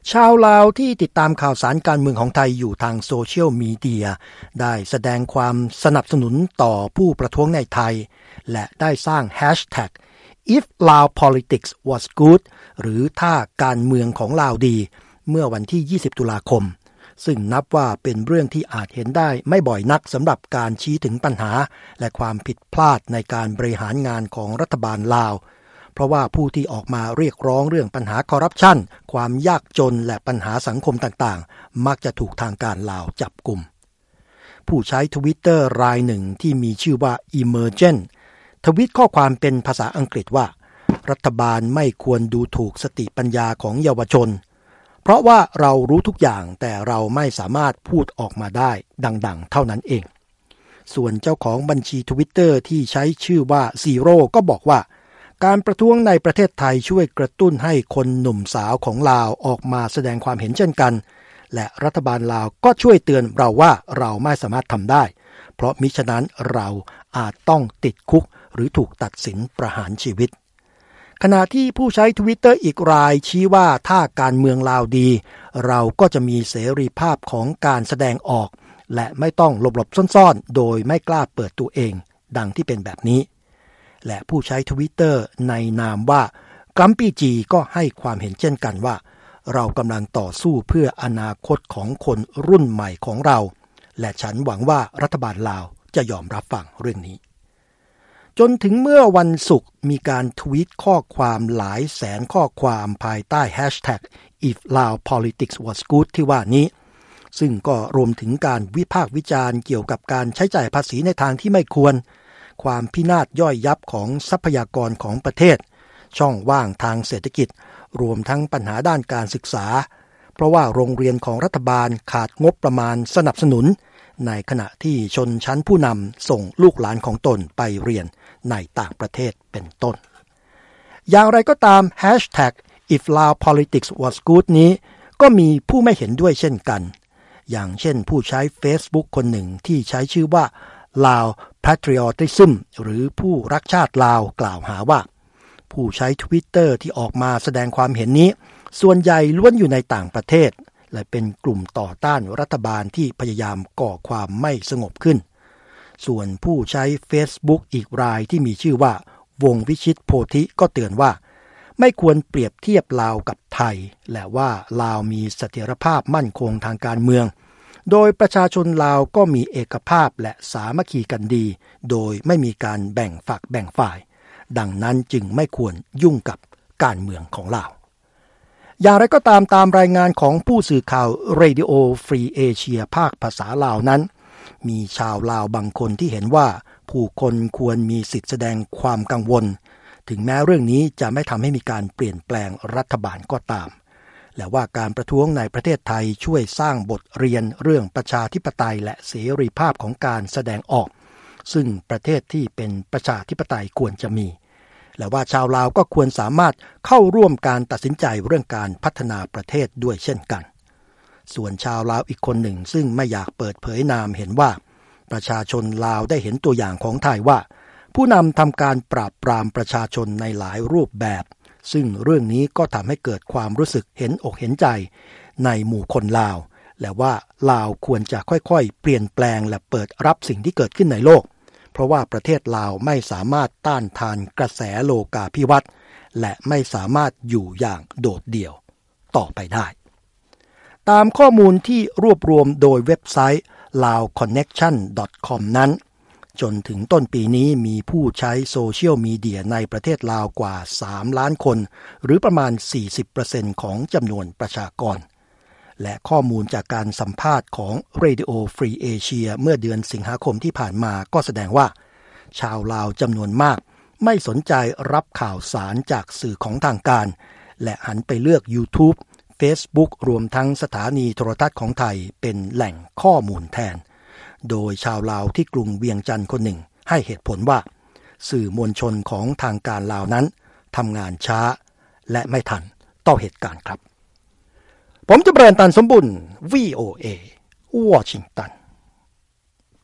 ชาวลาวที่ติดตามข่าวสารการเมืองของไทยอยู่ทางโซเชียลมีเดียได้แสดงความสนับสนุนต่อผู้ประท้วงในไทยและได้สร้างแฮชแท็ก if Lao politics was good หรือถ้าการเมืองของลาวดีเมื่อวันที่20ตุลาคมซึ่งนับว่าเป็นเรื่องที่อาจเห็นได้ไม่บ่อยนักสำหรับการชี้ถึงปัญหาและความผิดพลาดในการบริหารงานของรัฐบาลลาวเพราะว่าผู้ที่ออกมาเรียกร้องเรื่องปัญหาคอร์รัปชันความยากจนและปัญหาสังคมต่างๆมักจะถูกทางการลาวจับกุมผู้ใช้ Twitter รายหนึ่งที่มีชื่อว่า Emergent ทวิตข้อความเป็นภาษาอังกฤษว่ารัฐบาลไม่ควรดูถูกสติปัญญาของเยาวชนเพราะว่าเรารู้ทุกอย่างแต่เราไม่สามารถพูดออกมาได้ดังๆเท่านั้นเองส่วนเจ้าของบัญชี Twitter ที่ใช้ชื่อว่า Zero ก็บอกว่าการประท้วงในประเทศไทยช่วยกระตุ้นให้คนหนุ่มสาวของลาวออกมาแสดงความเห็นเช่นกันและรัฐบาลลาวก็ช่วยเตือนเราว่าเราไม่สามารถทำได้เพราะมิฉะนั้นเราอาจต้องติดคุกหรือถูกตัดสินประหารชีวิตขณะที่ผู้ใช้ Twitter อีกรายชี้ว่าถ้าการเมืองลาวดีเราก็จะมีเสรีภาพของการแสดงออกและไม่ต้องหลบๆซ่อนๆโดยไม่กล้าเปิดตัวเองดังที่เป็นแบบนี้และผู้ใช้ Twitter ในนามว่ากัมปี้จีก็ให้ความเห็นเช่นกันว่าเรากำลังต่อสู้เพื่ออนาคตของคนรุ่นใหม่ของเราและฉันหวังว่ารัฐบาลลาวจะยอมรับฟังเรื่องนี้จนถึงเมื่อวันศุกร์มีการทวีตข้อความหลายแสนข้อความภายใต้แฮชแท็ก if Lao politics was good ที่ว่านี้ซึ่งก็รวมถึงการวิพากษ์วิจารณ์เกี่ยวกับการใช้จ่ายภาษีในทางที่ไม่ควรความพินาศย่อยยับของทรัพยากรของประเทศช่องว่างทางเศรษฐกิจรวมทั้งปัญหาด้านการศึกษาเพราะว่าโรงเรียนของรัฐบาลขาดงบประมาณสนับสนุนในขณะที่ชนชั้นผู้นำส่งลูกหลานของตนไปเรียนในต่างประเทศเป็นต้นอย่างไรก็ตาม Hashtag if Lao politics was good นี้ก็มีผู้ไม่เห็นด้วยเช่นกันอย่างเช่นผู้ใช้ Facebook คนหนึ่งที่ใช้ชื่อว่า Lao Patriotism หรือผู้รักชาติลาวกล่าวหาว่าผู้ใช้ Twitter ที่ออกมาแสดงความเห็นนี้ส่วนใหญ่ล้วนอยู่ในต่างประเทศและเป็นกลุ่มต่อต้านรัฐบาลที่พยายามก่อความไม่สงบขึ้นส่วนผู้ใช้ Facebook อีกรายที่มีชื่อว่าวงวิชิตโพธิก็เตือนว่าไม่ควรเปรียบเทียบลาวกับไทยและว่าลาวมีเสถียรภาพมั่นคงทางการเมืองโดยประชาชนลาวก็มีเอกภาพและสามัคคีกันดีโดยไม่มีการแบ่งฝักแบ่งฝ่ายดังนั้นจึงไม่ควรยุ่งกับการเมืองของลาวอย่างไรก็ตามรายงานของผู้สื่อข่าว Radio Free Asia ภาคภาษาลาวนั้นมีชาวลาวบางคนที่เห็นว่าผู้คนควรมีสิทธิแสดงความกังวลถึงแม้เรื่องนี้จะไม่ทำให้มีการเปลี่ยนแปลงรัฐบาลก็ตามและว่าการประท้วงในประเทศไทยช่วยสร้างบทเรียนเรื่องประชาธิปไตยและเสรีภาพของการแสดงออกซึ่งประเทศที่เป็นประชาธิปไตยควรจะมีและว่าชาวลาวก็ควรสามารถเข้าร่วมการตัดสินใจเรื่องการพัฒนาประเทศด้วยเช่นกันส่วนชาวลาวอีกคนหนึ่งซึ่งไม่อยากเปิดเผยนามเห็นว่าประชาชนลาวได้เห็นตัวอย่างของไทยว่าผู้นำทำการปราบปรามประชาชนในหลายรูปแบบซึ่งเรื่องนี้ก็ทำให้เกิดความรู้สึกเห็นอกเห็นใจในหมู่คนลาวและว่าลาวควรจะค่อยๆเปลี่ยนแปลงและเปิดรับสิ่งที่เกิดขึ้นในโลกเพราะว่าประเทศลาวไม่สามารถต้านทานกระแสโลกาภิวัตน์และไม่สามารถอยู่อย่างโดดเดี่ยวต่อไปได้ตามข้อมูลที่รวบรวมโดยเว็บไซต์ laoconnection.com นั้นจนถึงต้นปีนี้มีผู้ใช้โซเชียลมีเดียในประเทศลาวกว่า3ล้านคนหรือประมาณ 40% ของจำนวนประชากรและข้อมูลจากการสัมภาษณ์ของ Radio Free Asia เมื่อเดือนสิงหาคมที่ผ่านมาก็แสดงว่าชาวลาวจำนวนมากไม่สนใจรับข่าวสารจากสื่อของทางการและหันไปเลือก YouTube Facebook รวมทั้งสถานีโทรทัศน์ของไทยเป็นแหล่งข้อมูลแทนโดยชาวลาวที่กรุงเวียงจันทร์คนหนึ่งให้เหตุผลว่าสื่อมวลชนของทางการลาวนั้นทำงานช้าและไม่ทันต่อเหตุการณ์ครับผมจะเบรนตันสมบุญ VOA วอชิงตัน